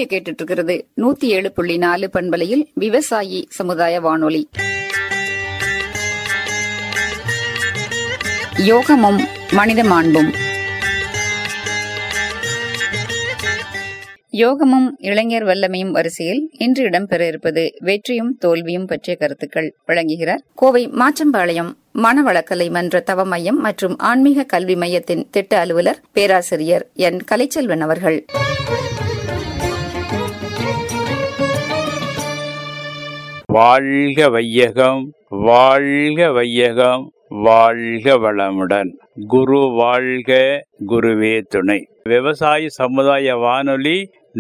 நீங்க கேட்டுட்டு இருக்கிறது 107.4 பண்பலையில் விவசாயி சமுதாய வானொலி. யோகமும் மனித மாண்பும். யோகமும் இளைஞர் வல்லமையும் வரிசையில் இன்று இடம்பெற இருப்பது வெற்றியும் தோல்வியும் பற்றிய கருத்துக்கள். வழங்குகிறார் கோவை மாச்சம்பாளையம் மனவளக்கலை மன்ற தவ மையம் மற்றும் ஆன்மீக கல்வி மையத்தின் திட்ட அலுவலர் பேராசிரியர் என் கலைச்செல்வன் அவர்கள். வாழ்க வையகம், வாழ்க வையகம், வாழ்க வளமுடன். குரு வாழ்க, குருவே துணை. விவசாய சமுதாய வானொலி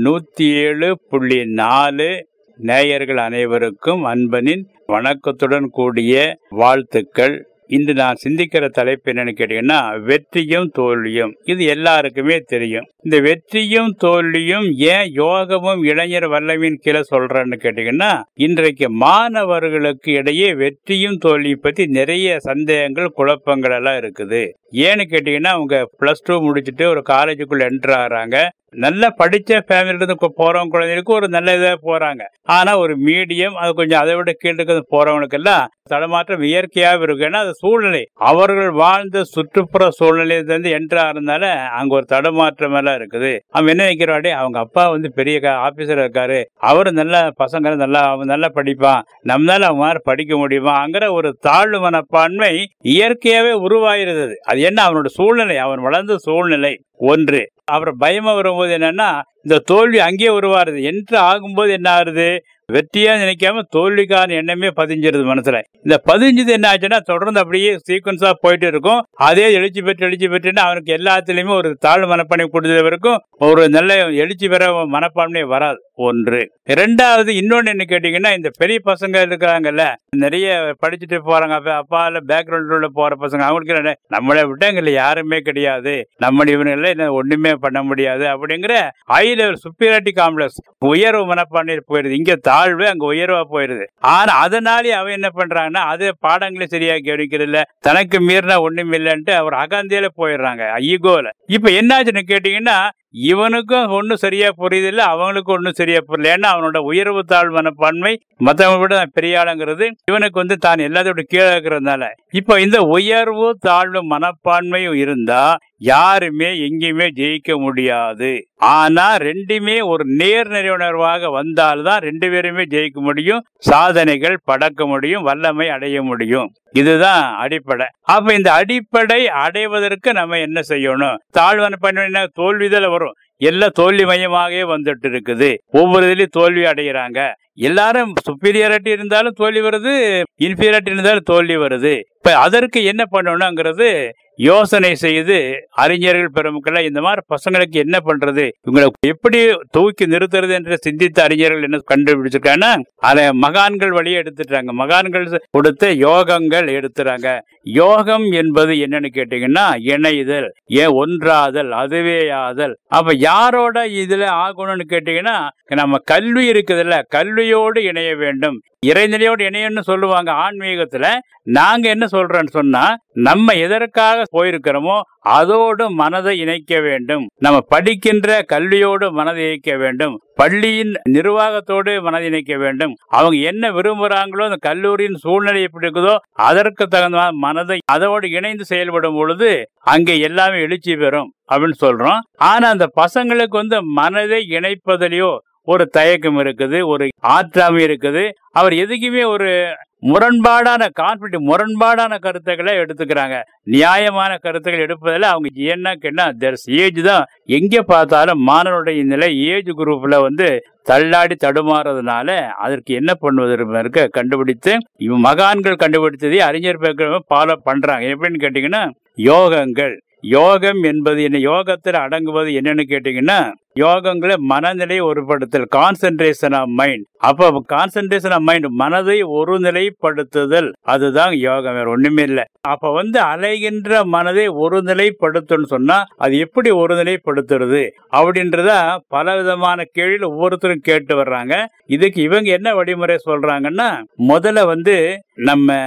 107.4 நேயர்கள் அனைவருக்கும் அன்பனின் வணக்கத்துடன் கூடிய வாழ்த்துக்கள். இன்று நான் சிந்திக்கிற தலைப்பு என்னன்னு கேட்டீங்கன்னா, வெற்றியும் தோல்வியும். இது எல்லாருக்குமே தெரியும். இந்த வெற்றியும் தோல்வியும் ஏன் யோகமும் இளைஞர் வல்லமையின் கீழே சொல்றேன்னு கேட்டீங்கன்னா, இன்றைக்கு மாணவர்களுக்கு இடையே வெற்றியும் தோல்வியும் பத்தி நிறைய சந்தேகங்கள், குழப்பங்கள் எல்லாம் இருக்குது. ஏன்னு கேட்டீங்கன்னா, அவங்க +2 முடிச்சுட்டு ஒரு காலேஜுக்குள்ள என்டர் ஆகிறாங்க. நல்லா படிச்ச ஃபேமிலியிலிருந்து போறவங்க குழந்தைகளுக்கு ஒரு நல்ல இதாக போறாங்க. ஆனா ஒரு மீடியம், அது கொஞ்சம் அதை விட கீழே போறவங்களுக்கு எல்லாம் தடமாற்றம் இயற்கையாக இருக்கு. ஏன்னா அது சூழ்நிலை, அவர்கள் வாழ்ந்த சுற்றுப்புற சூழ்நிலையிலிருந்து என்டர் ஆகிறதுனால அங்க ஒரு தடமாற்றம் எல்லாம் இருக்குது. அவன் என்ன நினைக்கிறாடே, அவங்க அப்பா பெரிய ஆபீசர் இருக்காரு, அவரு நல்ல பசங்க நல்லா படிப்பான், நம்மளால அவங்க மாதிரி படிக்க முடியுமாங்கிற ஒரு தாழ்வு மனப்பான்மை இயற்கையாவே உருவாயிருது. அது என்ன, அவனோட சூழ்நிலை, அவன் வளர்ந்த சூழ்நிலை ஒன்று. அப்புறம் பயமா வரும்போது என்னன்னா, இந்த தோல்வி அங்கேயே உருவாருது. என்று ஆகும்போது என்ன ஆகுது, வெற்றியா நினைக்காம தோல்விக்கான எண்ணமே பதிஞ்சிருது மனசுல. இந்த பதிஞ்சது என்ன ஆச்சுன்னா, தொடர்ந்து அப்படியே சீக்வன்ஸா போயிட்டு இருக்கும். அதே எழுச்சி பெற்றுன்னு அவனுக்கு எல்லாத்துலயுமே ஒரு தாழ்வு மனப்பான்மை கொடுத்தது வரைக்கும் ஒரு நல்ல எழுச்சி பெற மனப்பான்மை வராது. ஒன்று. இரண்டாவது, இன்னொன்னு என்ன கேட்டீங்கன்னா, இந்த பெரிய பசங்க இருக்கிறாங்கல்ல, நிறைய படிச்சுட்டு போறாங்க, அப்பால பேக்ரவுண்ட்ல போற பசங்க, அவங்களுக்கு நம்மளை விட்டாங்கல்ல யாருமே கிடையாது, நம்ம இவனுங்கள ஒண்ணுமே பண்ண முடியாது அப்படிங்கிற ஹை லெவல் சுப்பீரியாரிட்டி காம்ப்ளெக்ஸ், உயர்வு மனப்பான்மை போயிருது. இங்க தாழ்வு, அங்க உயர்வா போயிருது. ஆனா அதனாலே அவன் என்ன பண்றாங்கன்னா, அது பாடங்களை சரியா கவனிக்கிறது இல்ல, தனக்கு மீறினா ஒண்ணும் இல்லைன்ட்டு அவர் அகந்தியில போயிடுறாங்க, ஈகோல. இப்ப என்னாச்சுன்னு கேட்டீங்கன்னா, இவனுக்கும் ஒன்னும் சரியா புரியுது இல்ல, அவங்களுக்கும் ஒன்னும் சரியா புரியல. ஏன்னா அவனோட உயர்வு தாழ்வு மனப்பான்மை மற்றவங்க விட பெரிய ஆளுங்கிறது, இவனுக்கு தான் எல்லாத்தோட கீழே இருக்கிறதுனால. இப்ப இந்த உயர்வு தாழ்வு மனப்பான்மையும் இருந்தா யாருமே எங்கேயுமே ஜெயிக்க முடியாது. ஆனா ரெண்டுமே ஒரு நேர்நிறை உணர்வாக வந்தால்தான் ரெண்டு பேருமே ஜெயிக்க முடியும், சாதனைகள் படக்க முடியும், வல்லமை அடைய முடியும். இதுதான் அடிப்படை. அப்ப இந்த அடிப்படை அடைவதற்கு நம்ம என்ன செய்யணும்? தாழ்வான பண்ண தோல்விதல் வரும், எல்லாம் தோல்வி மையமாகவே வந்துட்டு இருக்குது. ஒவ்வொரு இதுலயும் தோல்வி அடைகிறாங்க. எல்லாரும் சுப்பீரியாரிட்டி இருந்தாலும் தோல்வி வருது, இன்ஃபீரியாரிட்டி இருந்தாலும் தோல்வி வருது. இப்ப அதற்கு என்ன பண்ணணும்ங்கிறது யோசனை செய்து அறிஞர்கள் பெருமக்கள் இந்த மாதிரி பசங்களுக்கு என்ன பண்றது, இவங்களை எப்படி தூக்கி நிறுத்துறது என்று சிந்தித்த அறிஞர்கள் என்ன கண்டுபிடிச்சிருக்காங்கன்னா, அதை மகான்கள் வழியே எடுத்துட்டாங்க. மகான்கள் கொடுத்த யோகங்கள் எடுத்துறாங்க. யோகம் என்பது என்னன்னு கேட்டீங்கன்னா, இணைதல், ஒன்றாதல், அதுவே ஆதல். அப்ப யாரோட இதுல ஆகணும்னு கேட்டீங்கன்னா, நம்ம கல்வி இருக்குதுல்ல, கல்வியோடு இணைய வேண்டும், இறைநிலையோடு இணையன்னு சொல்லுவாங்க ஆன்மீகத்துல. நாங்க என்ன சொல்றோம்னு சொன்னா, நம்ம எதற்காக போயிருக்கிறோமோ அதோடு மனதை இணைக்க வேண்டும். நம்ம படிக்கின்ற கல்வியோடு மனதை இணைக்க வேண்டும், பள்ளியின் நிர்வாகத்தோடு மனதை இணைக்க வேண்டும். அவங்க என்ன விரும்புறாங்களோ, அந்த கல்லூரியின் சூழ்நிலை எப்படி இருக்குதோ அதற்கு தகுந்த மனதை அதோடு இணைந்து செயல்படும் பொழுது அங்கே எல்லாமே எழுச்சி பெறும் அப்படின்னு சொல்றோம். ஆனா அந்த பசங்களுக்கு மனதை இணைப்பதிலேயோ ஒரு தயக்கம் இருக்குது, ஒரு ஆற்றாமை இருக்குது. அவர் எதுக்குமே ஒரு முரண்பாடான முரண்பாடான கருத்துக்களை எடுத்துக்கிறாங்க. நியாயமான கருத்துக்கள் எடுப்பதில் அவங்க என்ன ஏஜ் தான் எங்க பார்த்தாலும் மாணவருடைய நிலை ஏஜ் குரூப்ல தள்ளாடி தடுமாறதுனால அதற்கு என்ன பண்ணுவதற்கு கண்டுபிடித்து மகான்கள் கண்டுபிடித்ததை அறிஞர் ஃபாலோ பண்றாங்க. எப்படின்னு கேட்டீங்கன்னா, யோகங்கள். யோகம் என்பது என்ன, யோகத்தில் அடங்குவது என்னன்னு கேட்டீங்கன்னா, யோகங்களை மனநிலை ஒருபடுத்தல், கான்சென்ட்ரேஷன் ஆஃப் மைண்ட். அப்ப கான்சென்ட்ரேஷன் ஆஃப் மைண்ட், மனதை ஒரு நிலைப்படுத்துதல், அதுதான் யோகம், வேற ஒண்ணுமே இல்லை. அப்ப அலைகின்ற மனதை ஒரு நிலைப்படுத்துன்னு சொன்னா அது எப்படி ஒரு நிலைப்படுத்துறது அப்படின்றத பல விதமான கேள்வியில் ஒவ்வொருத்தரும் கேட்டு வர்றாங்க. இதுக்கு இவங்க என்ன வழிமுறை சொல்றாங்கன்னா, முதல்ல நம்ம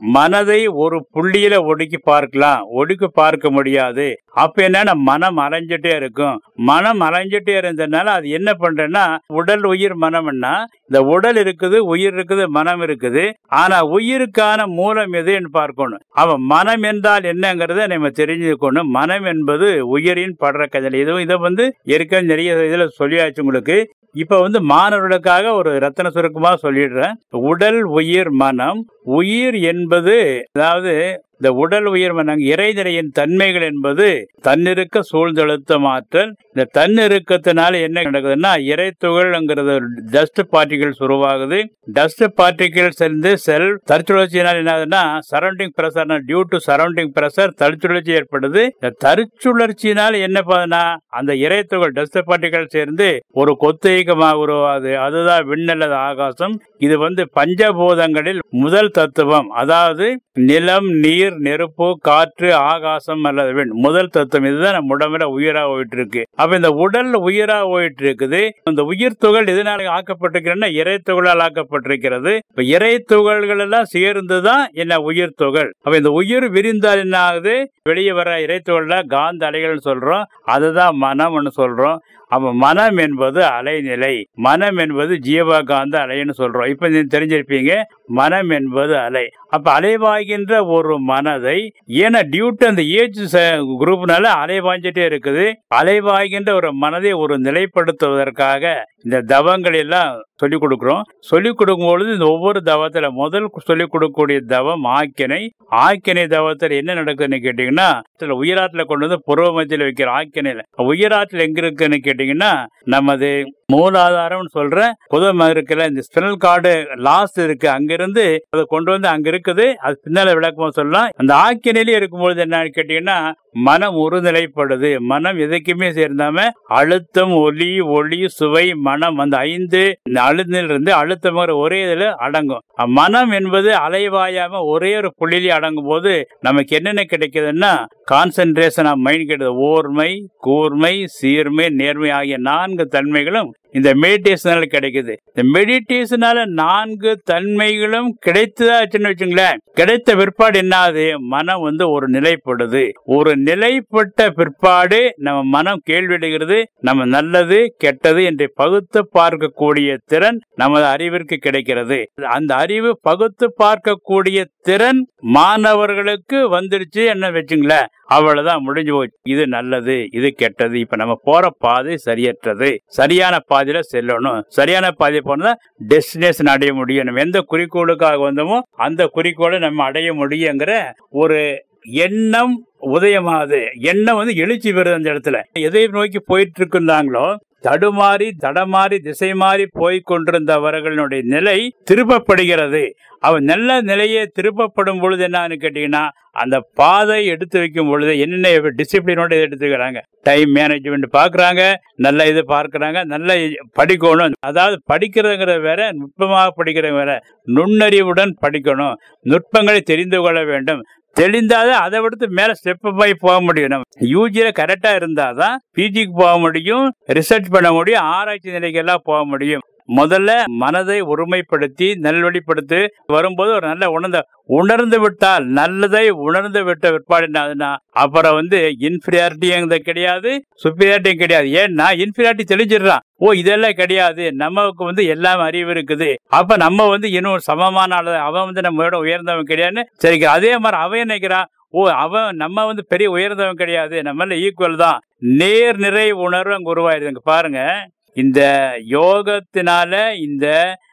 மனதை ஒரு புள்ளியில ஒடுக்கி பார்க்கலாம், ஒடுக்கி பார்க்க முடியாது. அப்ப என்னன்னா மனம் அலைஞ்சிட்டே இருக்கும். மனம் அலைஞ்சிட்டே இருந்ததுனால அது என்ன பண்றேன்னா, உடல் உயிர் மனம்னா இந்த உடல் இருக்குது, உயிர் இருக்குது, மனம் இருக்குது. ஆனா உயிருக்கான மூலம் எதுன்னு பார்க்கணும். அவன் மனம் என்றால் என்னங்கறத நம்ம தெரிஞ்சுக்கணும். மனம் என்பது உயிரின் படுற கதல். இதை ஏற்கனவே நிறைய இதுல சொல்லியாச்சு உங்களுக்கு. இப்ப மாணவர்களுக்காக ஒரு ரத்தன சுருக்கமா சொல்லிடுறேன். உடல் உயிர் மனம். உயிர் என்பது அதாவது இந்த உடல் உயிர் மனம் இறைநிலையின் தன்மைகள் என்பது தன்னிருக்க சூழ்ந்தழுத்த மாற்றல். இந்த தன்னிருக்கத்தினால என்ன நடக்குதுன்னா, இறை துகள்ங்கிறது டஸ்ட் பார்ட்டிகல்ஸ் உருவாகுது. டஸ்ட் பார்ட்டிகல்ஸ் இருந்து செல் தற்சுழற்சியினால் என்ன ஆகுதுன்னா, surrounding pressure due to surrounding pressure தற்சுழற்சி ஏற்படுது. இந்த தற்சுழற்சியினால் என்ன பண்ணுனா, அந்த இறை துகள் டஸ்ட் பார்ட்டிகல் சேர்ந்து ஒரு கொத்தீகமாக உருவாகுது. அதுதான் விண்ணல்லது ஆகாசம். இது பஞ்சபூதங்களில் முதல் தத்துவம். அதாவது நிலம், நீர், நெருப்பு, காற்று, ஆகாசம் அல்லது விண் முதல் தத்துவம். இதுதான் நம்ம உடம்புல உயிரா போயிட்டு இருக்கு. அப்ப இந்த உடல் உயிரா போயிட்டு இருக்குது. இந்த உயிர் துகள் எதனால ஆக்கப்பட்டிருக்கிறதுனா இறை துகளால் ஆக்கப்பட்டிருக்கிறது. இப்ப இறை துகள்கள் எல்லாம் சேர்ந்துதான் என்ன உயிர் துகள். அப்ப இந்த உயிர் விரிந்தால் என்ன ஆகுது, வெளியே வர இறை துகள்ல காந்த அலைகள் சொல்றோம். அதுதான் மனம்னு சொல்றோம். அப்ப மனம் என்பது அலைநிலை, மனம் என்பது ஜீவகாந்த அலைன்னு சொல்றோம். இப்ப நீங்க தெரிஞ்சிருப்பீங்க, மனம் என்பது அலை. அப்ப அலைவாய்கின்ற ஒரு மனதை ஏன்னா டியூட்டு அந்த ஏஜ் குரூப்னால அலைவாய்ஞ்சிட்டே இருக்குது. அலைவாய்கின்ற ஒரு மனதை ஒரு நிலைப்படுத்துவதற்காக இந்த தவங்கள் எல்லாம் சொல்லிக் கொடுக்கிறோம். சொல்லிக் கொடுக்கும் பொழுது இந்த ஒவ்வொரு தவத்துல முதல் சொல்லிக் கொடுக்கக்கூடிய தவம் ஆக்கினை. ஆக்கினை தவத்தில் என்ன நடக்குதுன்னு கேட்டீங்கன்னா, உயிராட்டில் கொண்டு புருவ மத்தியில் வைக்கிற ஆக்கினையில உயிராட்டில் எங்க இருக்குன்னு கேட்டீங்கன்னா, நமது மூலாதாரம் சொல்ற புதம் இருக்குல்ல, இந்த ஸ்பினல் கார்டு லாஸ்ட் இருக்கு, அங்கிருந்து அதை கொண்டு அங்க இருக்குது. அது பின்னால விளக்கமா சொல்லலாம். அந்த ஆக்கினையிலே இருக்கும்பொழுது என்னன்னு கேட்டீங்கன்னா, மனம் ஒருநிலைப்படுது. மனம் எதுக்குமே சேர்ந்தாம அழுத்தம், ஒலி, ஒளி, சுவை, மனம் அந்த 5 அழுத்திலிருந்து அழுத்தம் ஒரே இதுல அடங்கும். மனம் என்பது அலைவாயாம ஒரே ஒரு புள்ளியிலே அடங்கும் போது நமக்கு என்னென்ன கிடைக்குதுன்னா, கான்சென்ட்ரேஷன் ஆஃப் மைண்ட் கிடையாது. ஓர்மை, கூர்மை, சீர்மை, நேர்மை ஆகிய 4 தன்மைகளும் இந்த மெடிடேஷனால கிடைக்குது. இந்த மெடிடேஷனால 4 தன்மைகளும் கிடைத்ததாச்சுன்னு வச்சுங்களேன், கிடைத்த பிற்பாடு என்னாது, மனம் ஒரு நிலைப்படுது. ஒரு நிலைப்பட்ட பிற்பாடு நம்ம மனம் கேள்விடுகிறது. நம்ம நல்லது கெட்டது என்று பகுத்து பார்க்கக்கூடிய திறன் நமது அறிவிற்கு கிடைக்கிறது. அந்த அறிவு பகுத்து பார்க்கக்கூடிய திறன் மாணவர்களுக்கு வந்துருச்சு என்ன வச்சுங்களேன், அவ்வளவுதான், முடிஞ்சு போச்சு. இது நல்லது, இது கெட்டது. இப்ப நம்ம போற பாதை சரியற்றது, சரியான பாதையில செல்லணும். சரியான பாதை போனா டெஸ்டினேஷன் அடைய முடியும். நம்ம எந்த குறிக்கோளுக்காக வந்தோமோ அந்த குறிக்கோளை நம்ம அடைய முடியுங்கிற ஒரு எண்ணம் உதயமாகுது. எண்ணம் எழுச்சி பெறுது. அந்த இடத்துல எதை நோக்கி போயிட்டு இருக்குந்தாங்களோ, தடுமாறி தடமாறி திசை மாறி போய் கொண்டிருந்தவர்களுடைய நிலை திருப்பப்படுகிறது. அவன் நல்ல நிலையை திருப்பப்படும் பொழுது என்னன்னு கேட்டீங்கன்னா, அந்த பாதை எடுத்து வைக்கும் பொழுது என்னென்ன டிசிப்ளினோட எடுத்துக்கிறாங்க, டைம் மேனேஜ்மெண்ட் பாக்குறாங்க, நல்ல இது பார்க்கிறாங்க, நல்ல படிக்கணும். அதாவது படிக்கிறதுங்கிறது வேற, நுட்பமாக படிக்கிறது வேற. நுண்ணறிவுடன் படிக்கணும், நுட்பங்களை தெரிந்து கொள்ள வேண்டும். தெளிந்தாதான் அதை விடுத்து மேல ஸ்டெப் போய் போக முடியும். நம்ம யூஜியில கரெக்டா இருந்தாதான் பிஜிக்கு போக முடியும், ரிசர்ச் பண்ண முடியும், ஆராய்ச்சி நிலைக்கெல்லாம் போக முடியும். முதல்ல மனதை ஒருமைப்படுத்தி நல்வழிப்படுத்தி வரும்போது ஒரு நல்ல உணர்ந்து விட்டால், நல்லதை உணர்ந்து விட்ட பிற்பாடு என்ன, அப்புறம் இன்ஃபீரியாரிட்டி கிடையாது, சுப்பீரியாரிட்டியும் கிடையாது. ஏன்னா இன்ஃபீரியாரிட்டி தெளிஞ்சிடறான். இதெல்லாம் கிடையாது, நமக்கு எல்லாம் அறிவு இருக்குது. அப்ப நம்ம இன்னும் சமமான ஆளு, அவன் நம்மளோட உயர்ந்தவன் கிடையாதுன்னு சரி. அதே மாதிரி அவன் நினைக்கிறான், அவன் நம்ம பெரிய உயர்ந்தவன் கிடையாது, நம்மள ஈக்குவல் தான். நேர் நிறை உணர்வு அங்க உருவாயிருதுங்க. பாருங்க, இந்த யோகத்தினால, இந்த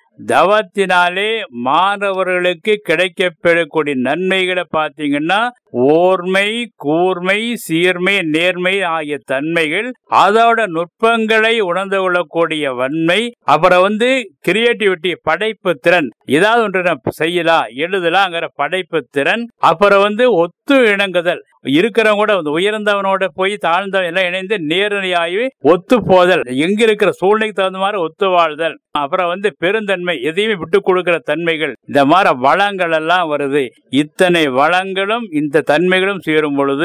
தவத்தினாலே மாணவர்களுக்கு கிடைக்கப்பெறக்கூடிய நன்மைகளை பார்த்தீங்கன்னா, ஓர்மை, கூர்மை, சீர்மை, நேர்மை ஆகிய தன்மைகள், அதோட நுட்பங்களை உணர்ந்து கொள்ளக்கூடிய வன்மை, அப்புறம் கிரியேட்டிவிட்டி படைப்பு திறன், ஏதாவது ஒன்று செய்யலாம் எழுதலாங்கிற படைப்பு திறன், அப்புறம் ஒத்து இணங்குதல், இருக்கிறவங்க கூட உயர்ந்தவனோட போய் தாழ்ந்தவன் எல்லாம் இணைந்து நேரடியாகி ஒத்து போதல், எங்க இருக்கிற சூழ்நிலைக்கு தகுந்த மாதிரி ஒத்து வாழ்தல், அப்புறம் பெருந்தன்மை, எதையுமே விட்டு கொடுக்கிற தன்மைகள், இந்த மாதிரி வளங்கள் எல்லாம் வருது. இத்தனை வளங்களும் இந்த தன்மைகளும் சேரும் பொழுது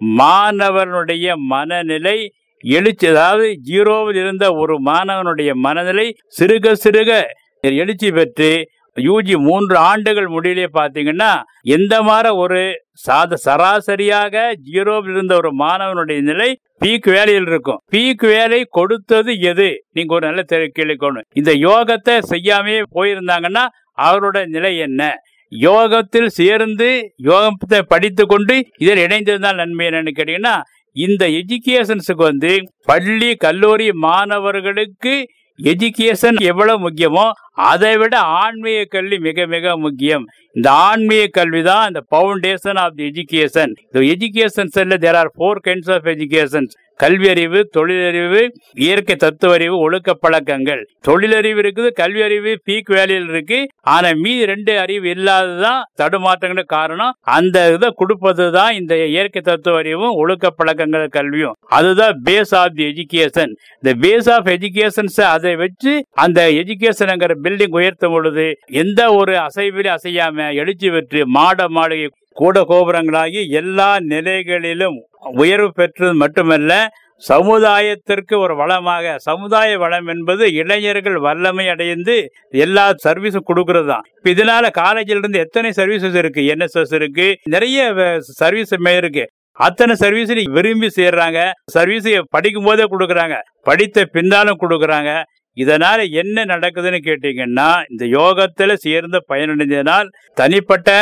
மாணவனுடைய மனநிலை எழுச்சி, அதாவது 0வில் இருந்த ஒரு மாணவனுடைய மனநிலை சிறுக சிறுக எழுச்சி பெற்று யூஜி 3 ஆண்டுகள் முடியலே பாத்தீங்கன்னா எந்த மாதிரி ஒரு சராசரியாக 0 இருந்த ஒரு மாணவனுடைய நிலை பீக் வேலையில் இருக்கும். பீக் வேலை கொடுத்தது எது? நீங்க ஒரு நல்ல கேள்விக்கணும். இந்த யோகத்தை செய்யாமே போயிருந்தாங்கன்னா அவரோட நிலை என்ன? யோகத்தில் சேர்ந்து யோகத்தை படித்து கொண்டு இதில் இணைந்ததுதான் நன்மை என்னன்னு கேட்டீங்கன்னா, இந்த எஜுகேஷன்ஸுக்கு பள்ளி கல்லூரி மாணவர்களுக்கு எஜுகேஷன் எவ்வளவு முக்கியமோ அதை விட ஆன்மீக கல்வி மிக மிக முக்கியம். இந்த ஆன்மீக கல்வி தான் இந்த foundation of the education. Education there are 4 kinds of education. கல்வி அறிவு, தொழிலறிவு, இயற்கை தத்துவ அறிவு, ஒழுக்க பழக்கங்கள். தொழிலறிவு இருக்குது, கல்வி அறிவு பீக் வேலையில் இருக்கு. ஆனா மீதி 2 அறிவு இல்லாததான் தடுமாற்றங்களுக்கு காரணம். அந்த இதை கொடுப்பதுதான் இந்த இயற்கை தத்துவ அறிவும் ஒழுக்க பழக்கங்கள் கல்வியும். அதுதான் பேஸ் ஆஃப் தி எஜுகேஷன். இந்த பேஸ் ஆஃப் எஜுகேஷன் அதை வச்சு அந்த எஜுகேஷன் பில்டிங் உயர்த்தும் பொழுது எந்த ஒரு அசைவிலும் அசையாம எழுச்சி பெற்று மாளிகை கூட கோபுரங்களாகி எல்லா நிலைகளிலும் உயர்வு பெற்றது மட்டுமல்ல, சமுதாயத்திற்கு ஒரு வளமாக, சமுதாய வளம் என்பது இளைஞர்கள் வல்லமை அடைந்து எல்லா சர்வீஸும் கொடுக்கறது தான். இப்ப இதனால காலேஜில் இருந்து எத்தனை சர்வீசஸ் இருக்கு, NSS இருக்கு, நிறைய சர்வீஸ் இருக்கு. அத்தனை சர்வீஸ் விரும்பி சேர்றாங்க. சர்வீஸ் படிக்கும் போதே கொடுக்கறாங்க, படித்த பின்னாலும் கொடுக்கறாங்க. இதனால என்ன நடக்குதுன்னு கேட்டீங்கன்னா, இந்த யோகத்துல சேர்ந்த பயனடைந்ததனால் தனிப்பட்ட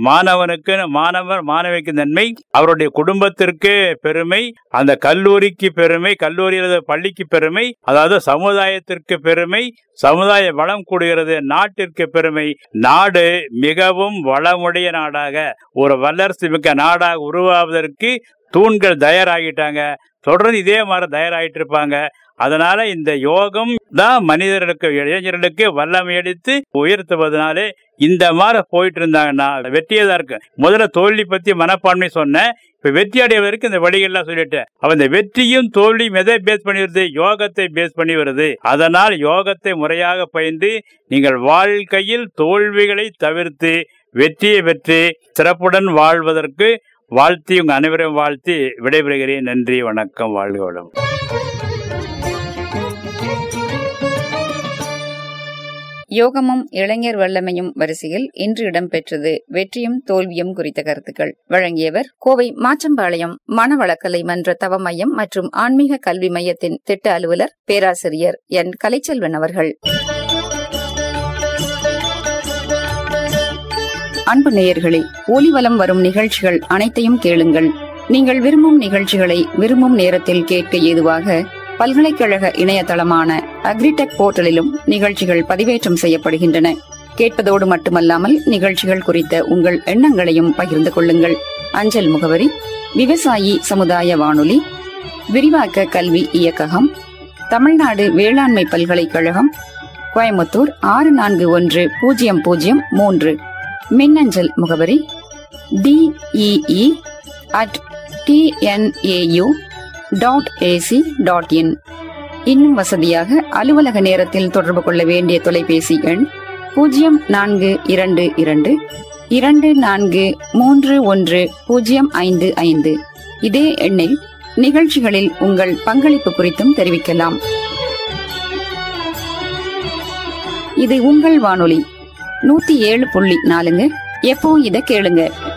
மாணவிக்கு நன்மை, அவருடைய குடும்பத்திற்கு பெருமை, அந்த கல்லூரிக்கு பெருமை, கல்லூரியில் பள்ளிக்கு பெருமை, அதாவது சமுதாயத்திற்கு பெருமை, சமுதாய வளம் கூடுகிறது, நாட்டிற்கு பெருமை. நாடு மிகவும் வளமுடைய நாடாக, ஒரு வல்லரசு மிக்க நாடாக உருவாவதற்கு தூண்கள் தயாராகிட்டாங்க. தொடர்ந்து இதே மாதிரி தயாராகிட்டு இருப்பாங்க. அதனால இந்த யோகம் தான் மனிதர்களுக்கு, இளைஞர்களுக்கு வல்லமை அளித்து உயர்த்துவதனாலே இந்த மாதிரி போயிட்டு இருந்தாங்கன்னா வெற்றியதா இருக்கு. முதல்ல தோல்வி பத்தி மனப்பான்மை சொன்னேன். இப்ப வெற்றி அடைவதற்கு இந்த வழிகள்லாம் சொல்லிட்டேன். அவன் இந்த வெற்றியும் தோல்வியும் எதை பேஸ் பண்ணி வருது? யோகத்தை பேஸ் பண்ணி வருது. அதனால் யோகத்தை முறையாக பயின்று நீங்கள் வாழ்க்கையில் தோல்விகளை தவிர்த்து வெற்றியை பெற்று சிறப்புடன் வாழ்வதற்கு வாழ்த்தி உங்க அனைவரையும் வாழ்த்தி விடைபெறுகிறேன். நன்றி, வணக்கம், வாழ்க வளம். யோகமும் இளைஞர் வல்லமையும் வரிசையில் இன்று இடம்பெற்றது வெற்றியும் தோல்வியும் குறித்த கருத்துக்கள். வழங்கியவர் கோவை மாச்சம்பாளையம் மனவளக்கலை மன்ற தவ மையம் மற்றும் ஆன்மீக கல்வி மையத்தின் திட்ட அலுவலர் பேராசிரியர் என் கலைச்செல்வன் அவர்கள். அன்பு நேயர்களே, ஒலிவலம் வரும் நிகழ்ச்சிகள் அனைத்தையும் கேளுங்கள். நீங்கள் விரும்பும் நிகழ்ச்சிகளை விரும்பும் நேரத்தில் கேட்க ஏதுவாக பல்கலைக்கழக இணையதளமான அக்ரிடெக் போர்ட்டலிலும் நிகழ்ச்சிகள் பதிவேற்றம் செய்யப்படுகின்றன. கேட்பதோடு மட்டுமல்லாமல் நிகழ்ச்சிகள் குறித்த உங்கள் எண்ணங்களையும் பகிர்ந்து கொள்ளுங்கள். அஞ்சல் முகவரி: விவசாயி சமுதாய வானொலி, விரிவாக்க கல்வி இயக்ககம், தமிழ்நாடு வேளாண்மை பல்கலைக்கழகம், கோயம்புத்தூர் 641003. மின்னஞ்சல் முகவரி DEE@tnau.ac.in. இன்னும் வசதியாக அலுவலக நேரத்தில் தொடர்பு கொள்ள வேண்டிய தொலைபேசி எண் 0422243105. இதே எண்ணில் நிகழ்ச்சிகளில் உங்கள் பங்களிப்பு குறித்தும் தெரிவிக்கலாம். இது உங்கள் வானொலி 107.4. எப்போ இதை கேளுங்க.